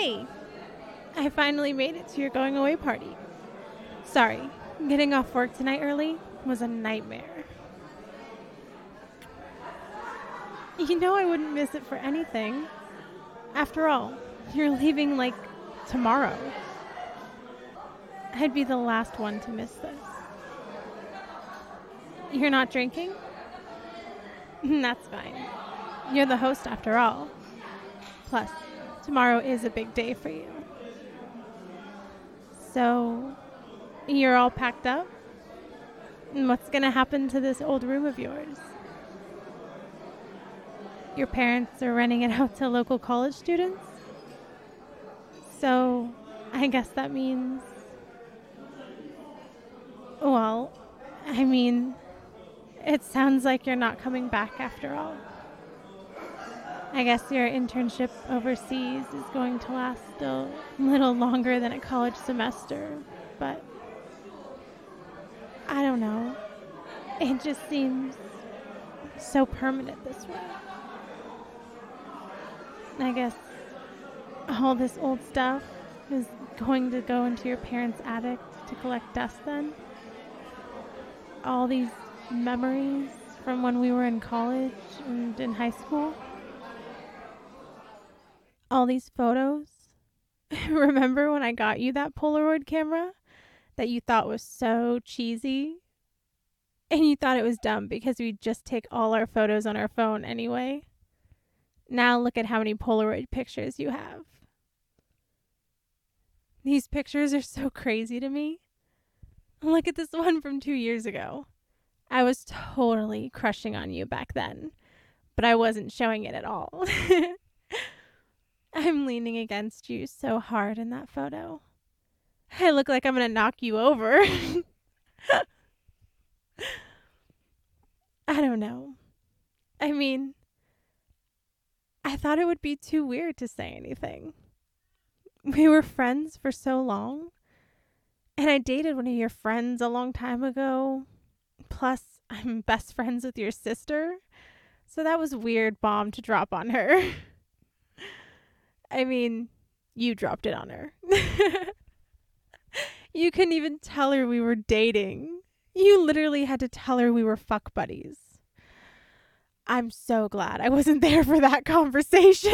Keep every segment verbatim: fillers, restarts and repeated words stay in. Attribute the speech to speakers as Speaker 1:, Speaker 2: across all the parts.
Speaker 1: Hey, I finally made it to your going away party. Sorry, getting off work tonight early was a nightmare. You know I wouldn't miss it for anything. After all, you're leaving like tomorrow. I'd be the last one to miss this. You're not drinking? That's fine. You're the host after all. Plus, tomorrow is a big day for you. So, you're all packed up? And what's going to happen to this old room of yours? Your parents are renting it out to local college students? So, I guess that means... Well, I mean, it sounds like you're not coming back after all. I guess your internship overseas is going to last a little longer than a college semester, but I don't know. It just seems so permanent this way. I guess all this old stuff is going to go into your parents' attic to collect dust then? All these memories from when we were in college and in high school? All these photos? Remember when I got you that Polaroid camera that you thought was so cheesy? And you thought it was dumb because we'd just take all our photos on our phone anyway? Now look at how many Polaroid pictures you have. These pictures are so crazy to me. Look at this one from two years ago. I was totally crushing on you back then, but I wasn't showing it at all. I'm leaning against you so hard in that photo. I look like I'm going to knock you over. I don't know. I mean, I thought it would be too weird to say anything. We were friends for so long, and I dated one of your friends a long time ago. Plus, I'm best friends with your sister, so that was a weird bomb to drop on her. I mean, you dropped it on her. You couldn't even tell her we were dating. You literally had to tell her we were fuck buddies. I'm so glad I wasn't there for that conversation.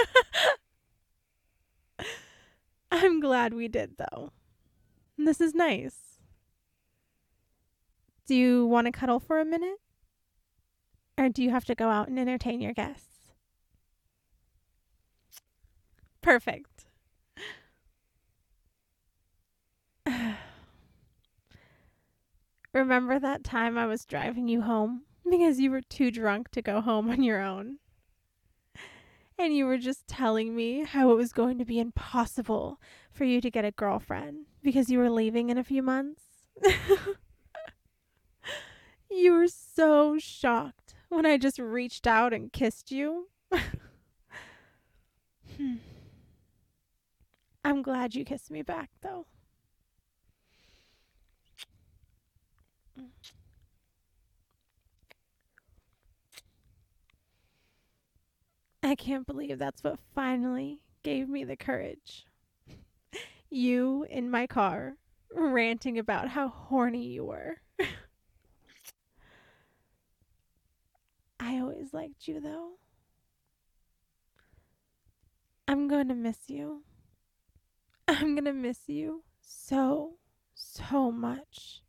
Speaker 1: I'm glad we did, though. This is nice. Do you want to cuddle for a minute? Or do you have to go out and entertain your guests? Perfect. Remember that time I was driving you home because you were too drunk to go home on your own? And you were just telling me how it was going to be impossible for you to get a girlfriend because you were leaving in a few months? You were so shocked when I just reached out and kissed you. hmm. I'm glad you kissed me back, though. I can't believe that's what finally gave me the courage. You in my car, ranting about how horny you were. I always liked you, though. I'm going to miss you. I'm going to miss you so, so much.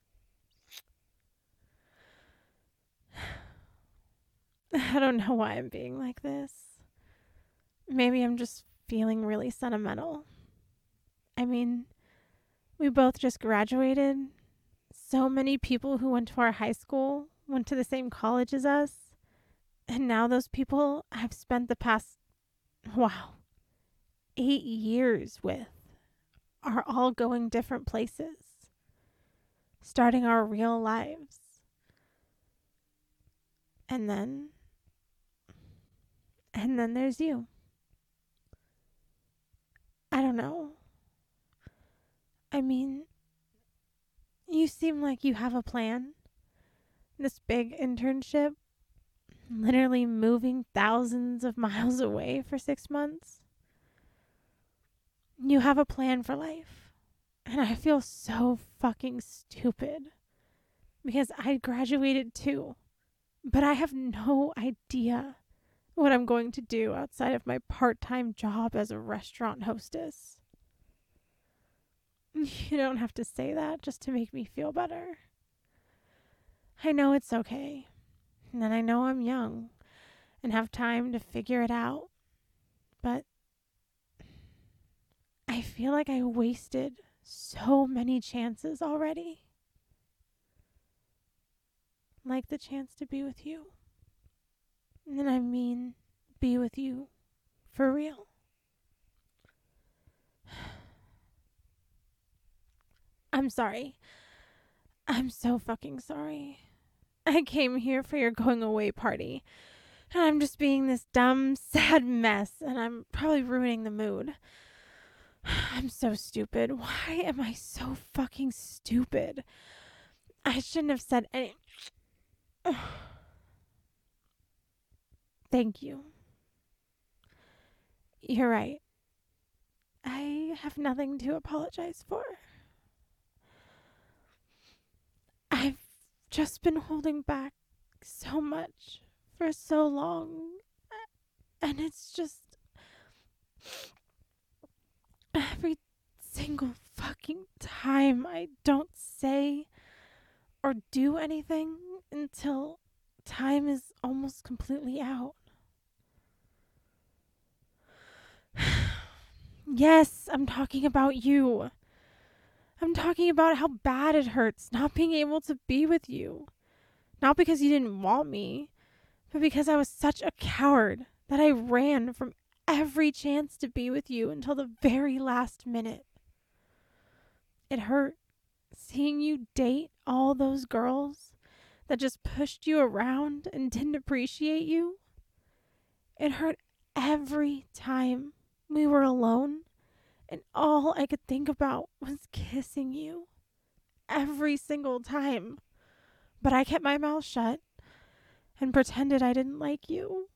Speaker 1: I don't know why I'm being like this. Maybe I'm just feeling really sentimental. I mean, we both just graduated. So many people who went to our high school went to the same college as us. And now those people I've spent the past, wow, eight years with are all going different places, starting our real lives. And then, and then there's you. I don't know. I mean, you seem like you have a plan. This big internship, literally moving thousands of miles away for six months. You have a plan for life. And I feel so fucking stupid because I graduated too. But I have no idea what I'm going to do outside of my part-time job as a restaurant hostess. You don't have to say that just to make me feel better. I know it's okay. And I know I'm young and have time to figure it out. But I feel like I wasted so many chances already. Like the chance to be with you. And I mean, be with you for real. I'm sorry. I'm so fucking sorry. I came here for your going away party. And I'm just being this dumb, sad mess. And I'm probably ruining the mood. I'm so stupid. Why am I so fucking stupid? I shouldn't have said any. Thank you. You're right. I have nothing to apologize for. I've just been holding back so much for so long. And it's just every single fucking time I don't say or do anything until time is almost completely out. Yes, I'm talking about you. I'm talking about how bad it hurts not being able to be with you. Not because you didn't want me, but because I was such a coward that I ran from every chance to be with you until the very last minute. It hurt seeing you date all those girls that just pushed you around and didn't appreciate you. It hurt every time we were alone and all I could think about was kissing you. Every single time. But I kept my mouth shut and pretended I didn't like you.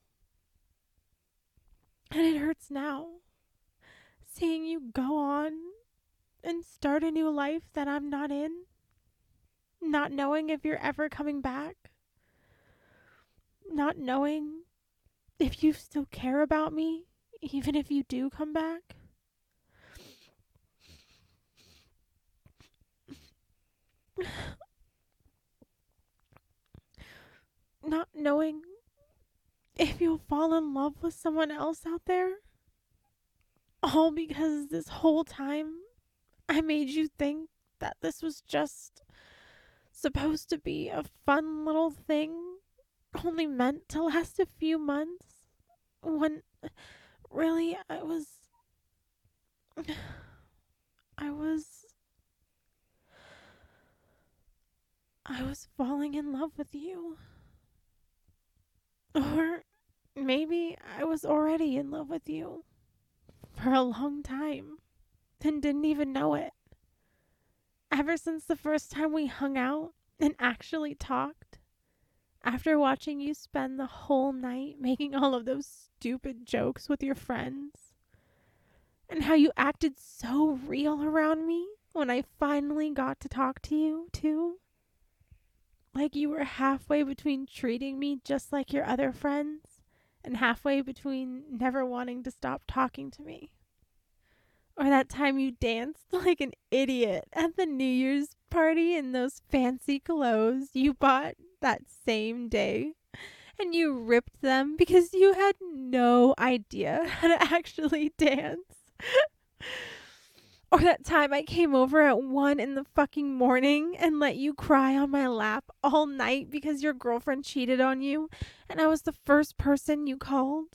Speaker 1: And it hurts now, seeing you go on and start a new life that I'm not in, not knowing if you're ever coming back, not knowing if you still care about me, even if you do come back. Not knowing if you'll fall in love with someone else out there. All because this whole time I made you think that this was just supposed to be a fun little thing, only meant to last a few months, when really I was I was I was falling in love with you. Or maybe I was already in love with you for a long time and didn't even know it. Ever since the first time we hung out and actually talked, after watching you spend the whole night making all of those stupid jokes with your friends, and how you acted so real around me when I finally got to talk to you, too. Like you were halfway between treating me just like your other friends and halfway between never wanting to stop talking to me. Or that time you danced like an idiot at the New Year's party in those fancy clothes you bought that same day. And you ripped them because you had no idea how to actually dance. Or that time I came over at one in the fucking morning and let you cry on my lap all night because your girlfriend cheated on you and I was the first person you called.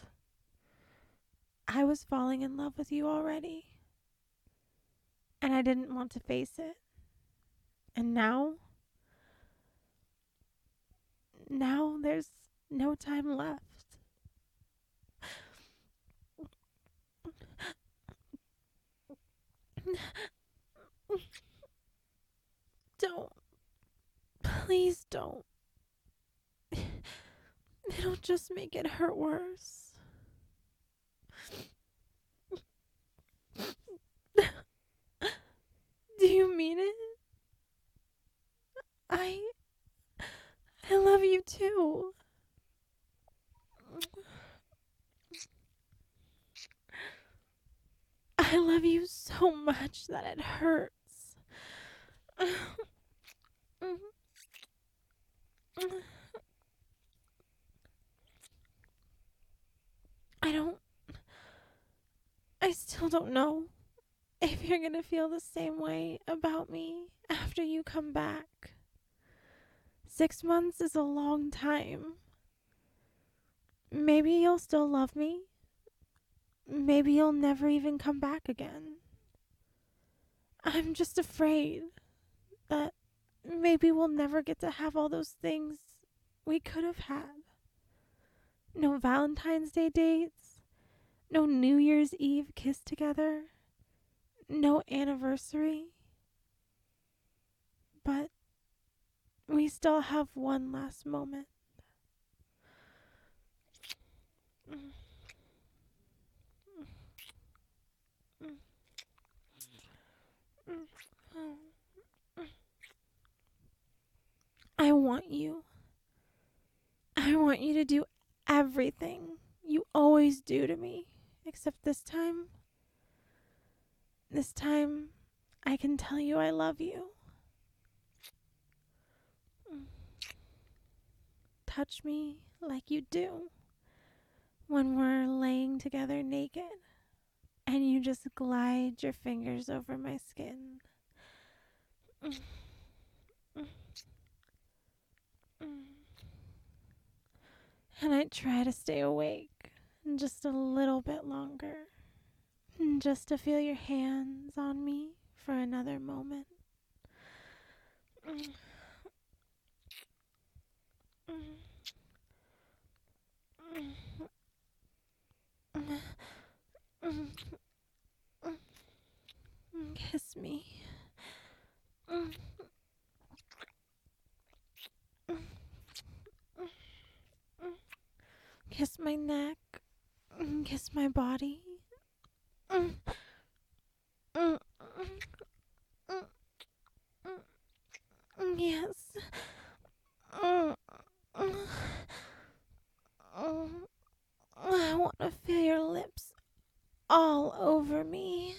Speaker 1: I was falling in love with you already. And I didn't want to face it. And now, now there's no time left. Don't. Please don't. It'll just make it hurt worse. I love you so much that it hurts. I don't, I still don't know if you're gonna feel the same way about me after you come back. Six months is a long time. Maybe you'll still love me. Maybe you'll never even come back again. I'm just afraid that maybe we'll never get to have all those things we could have had. No Valentine's Day dates, no New Year's Eve kiss together, no anniversary. But we still have one last moment. I want you. I want you to do everything you always do to me. Except this time, this time, I can tell you I love you. Touch me like you do when we're laying together naked and you just glide your fingers over my skin. And I try to stay awake just a little bit longer, just to feel your hands on me for another moment. Kiss me. Kiss my neck. Kiss my body. Yes. I want to feel your lips all over me.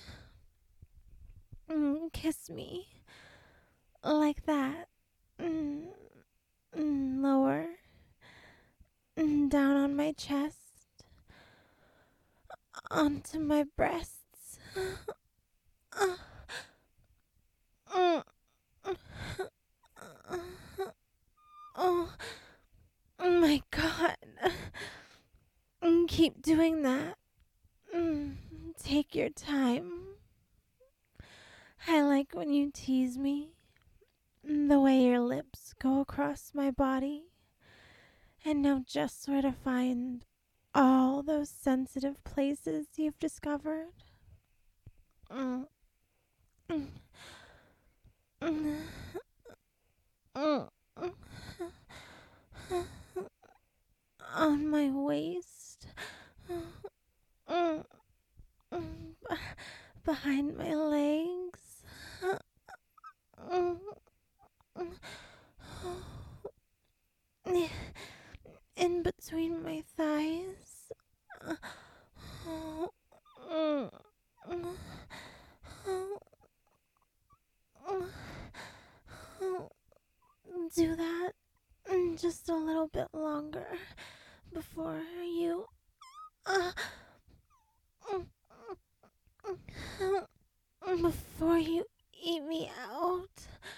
Speaker 1: Kiss me. Like that. Lower. Down on my chest. Onto my breasts. Oh my God. Keep doing that. Take your time. I like when you tease me. The way your lips go across my body. And know just where to find all those sensitive places you've discovered. Mm. Mm. Mm. Mm. On my waist. Mm. Behind my legs. In between my thighs. Do that just a little bit longer before you uh, before you eat me out.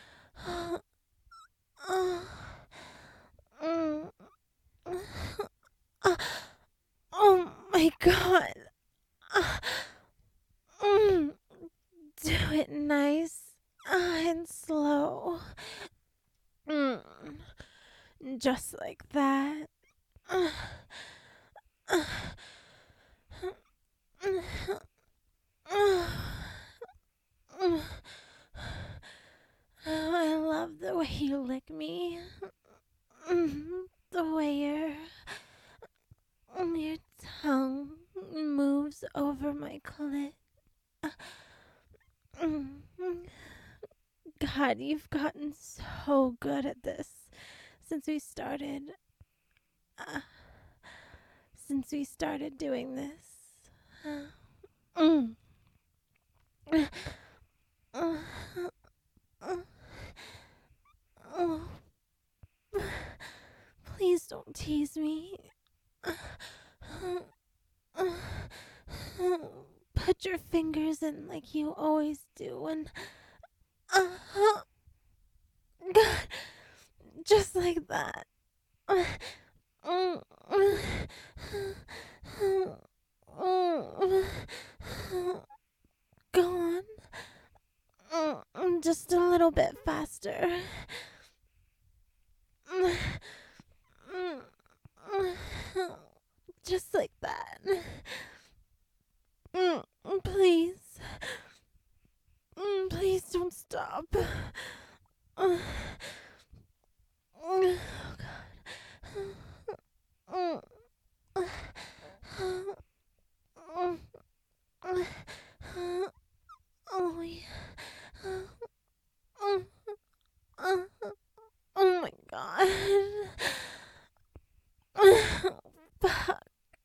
Speaker 1: Uh, mm, uh, oh my God. Uh, mm, do it nice uh, and slow. Mm, just like that. Uh, uh, I love the way you lick me. The way your, your tongue moves over my clit. God, you've gotten so good at this since we started. Uh, since we started doing this. Mm. put your fingers in like you always do, and uh, God, just like that. Go on, just a little bit faster. Just like that. Please. Please don't stop. Oh, God. Oh, yeah. Oh, my God. Fuck.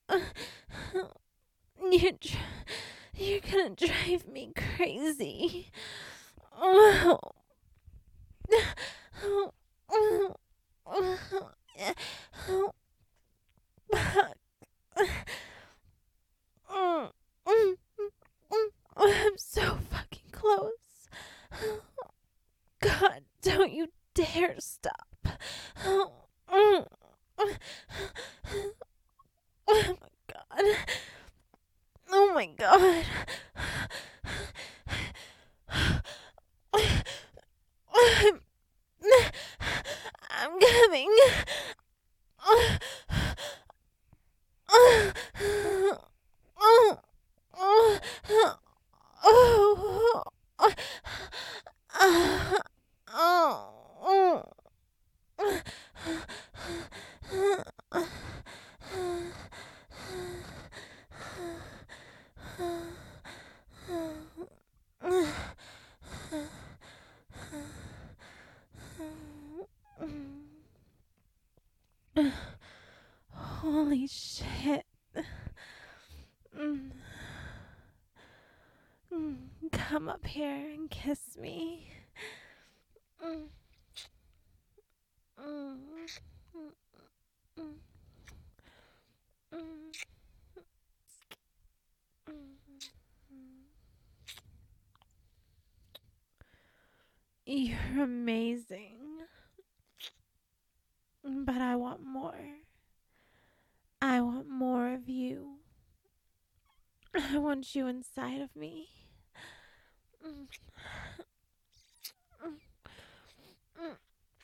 Speaker 1: You're, dr- you're gonna drive me crazy. Oh. Oh. Oh. Oh. Fuck. I'm so fucking close. God, don't you dare stop. Oh, oh my God. Oh my God. I'm, I'm coming. Oh, oh, oh, oh, oh, oh, holy shit. Mm. Mm. Come up here and kiss me. Mm. Mm. Mm. Mm. Mm. You're amazing. But I want more. I want more of you. I want you inside of me. Mm. Mm. Mm.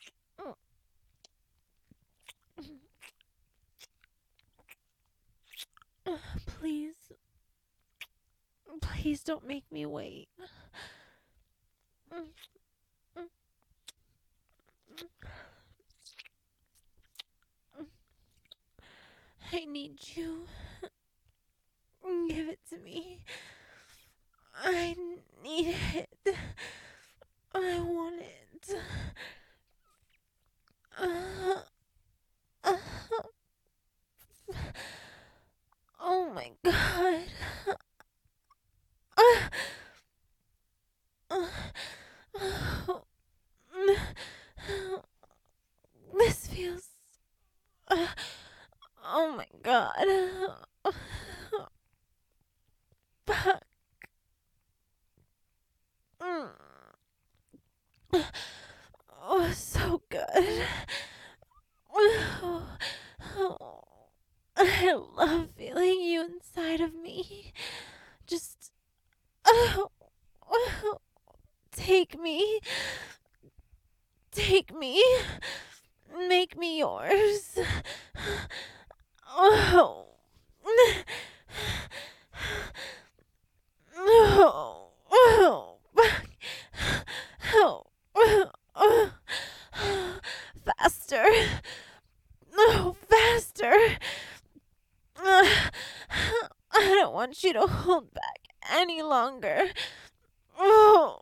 Speaker 1: Mm. Please. Please don't make me wait. Mm. Mm. Mm. I need you. Give it to me. I need it. I want it. Uh, uh, oh my God. Uh, uh, oh, this feels. Uh, oh my God. Fuck. Mm. Oh, so good. Oh, oh, I love feeling you inside of me. Just oh, oh, take me. Take me. Make me yours. Oh. Oh. Oh. Oh. Oh. Faster. No, faster. I don't want you to hold back any longer. Oh.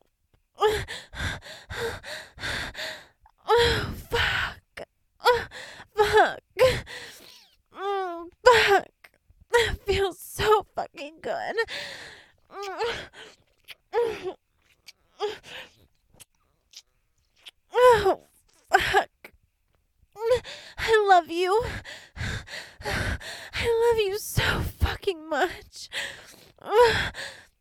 Speaker 1: Oh, fuck. Oh, fuck. Mm, fuck. That feels so fucking good. Oh, fuck. I love you. I love you so fucking much.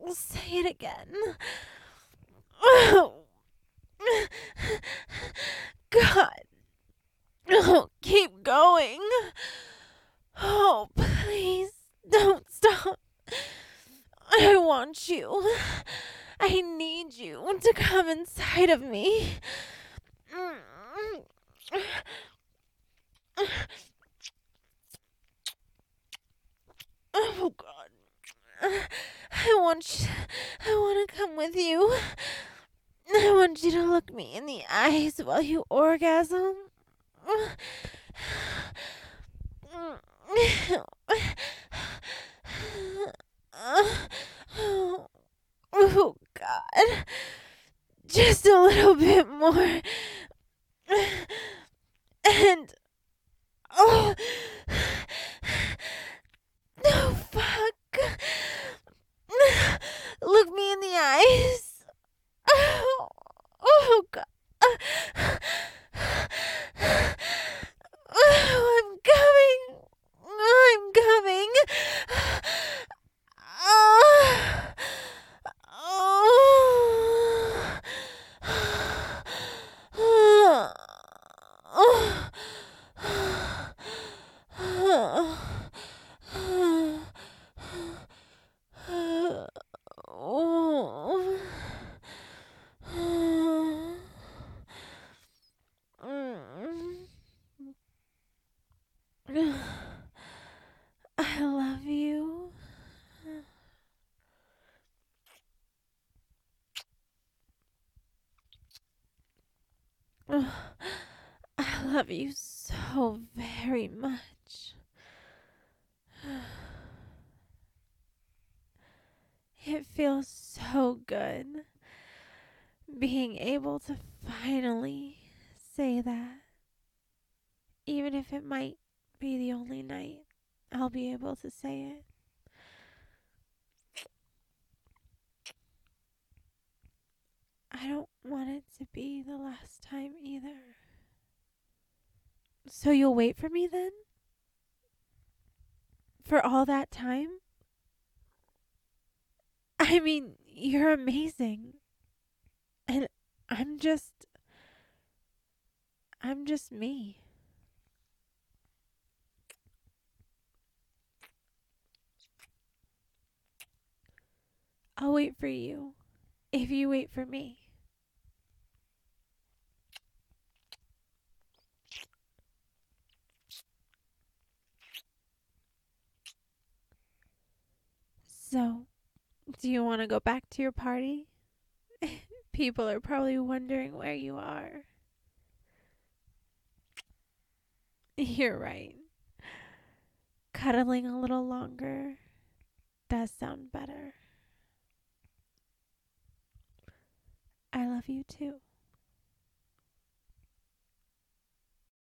Speaker 1: Say it again. Oh, God. Oh, keep going. Oh, please don't stop. I want you. I need you to come inside of me. Oh, God. I want you. I want to come with you. I want you to look me in the eyes while you orgasm. Oh, God. Just a little bit more. And. Oh. No, fuck. Look me in the eyes. Oh, oh God. Oh, I'm coming. I'm coming. Oh. I love you. I love you so very much. It feels so good being able to finally say that. Even if it might be the only night I'll be able to say it. I don't want it to be the last time either. So you'll wait for me then? For all that time? I mean, you're amazing. And I'm just. I'm just me. I'll wait for you if you wait for me. So, do you want to go back to your party? People are probably wondering where you are. You're right. Cuddling a little longer does sound better. I love you too.